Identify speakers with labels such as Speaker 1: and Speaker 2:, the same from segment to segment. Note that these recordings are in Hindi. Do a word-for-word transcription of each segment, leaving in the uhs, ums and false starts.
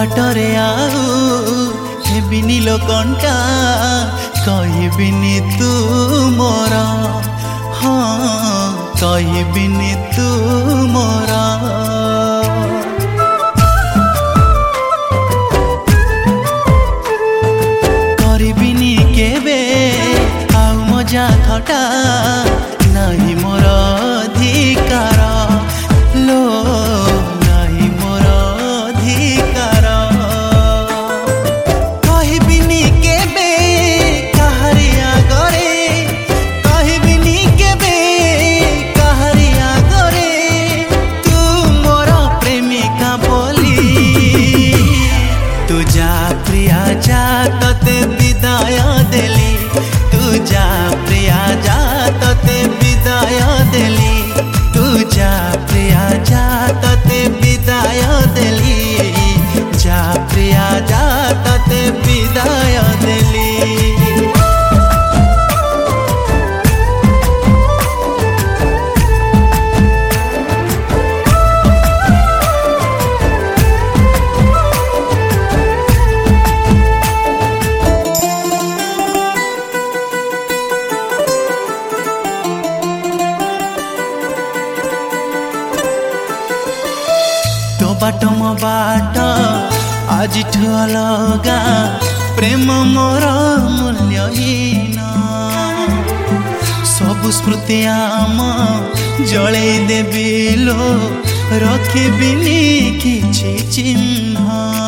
Speaker 1: बाटरे आउ हेबिनी लो कंटा कहबिनी तू मोर हाँ कहबिनी तू मोर करबिनी केबे आउ मजा थटा नहीं मोर अधिकार लो नहीं मोर अधिकार कहबिनी केबे काहारी आगरे कहबिनी केबे काहारी आगरे तू मोर प्रेमिका बोली तू जा प्रिया जा तते विदाय देली तू जा प्रिया जा तते विदाय देली तू जा प्रिया जा तते विदाय देली जा प्रिया जा तते विदाय देली। तो बाट मो बाट आज अलगा प्रेम मोर मूल्यहीन सबु स्मृति आम जले देवी लो रखिबिनी किछि चिन्ह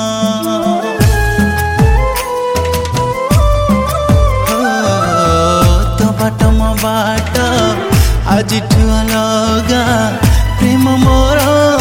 Speaker 1: तो बाट मो बाट आज अलगा प्रेम मोर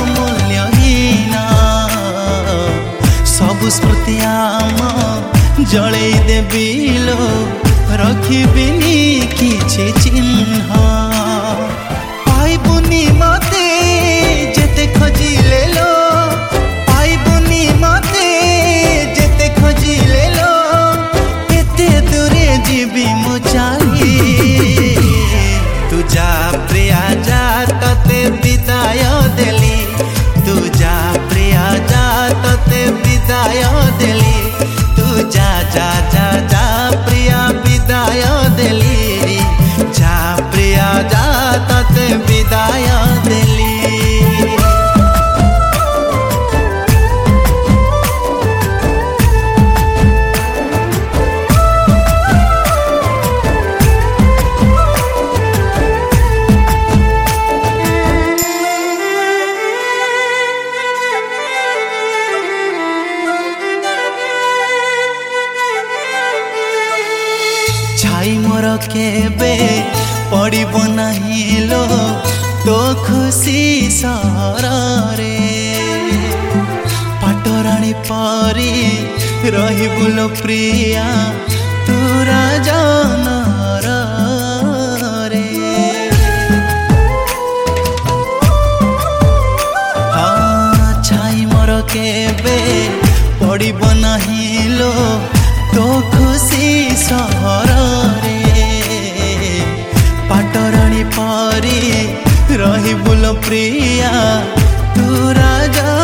Speaker 1: सबु स्मृति आम जले देवी लो रखिबिनी किछि चिन्ह पाइबुनी मते जेते खोजिले लो पाइबुनी मते जेते खोजिले लो एते दूरे जीवी मु चाही तू जा प्रिया जा तते विदाय देली तू जा प्रिया जा तते विदाय देली तू जा जा जा जा प्रिया विदाय देली जा प्रिया जा तते विदाय देली। छाई मोर केबे पड़िब नहीं लो तो खुशी सहर रे पाटराणी परी रहिबु लो प्रिया तोरा जनर रे हाँ छाई मोर केबे पड़िब नहीं लो तो खुशी सहर रे पाटराणी परी रहिबु लो प्रिया तोरा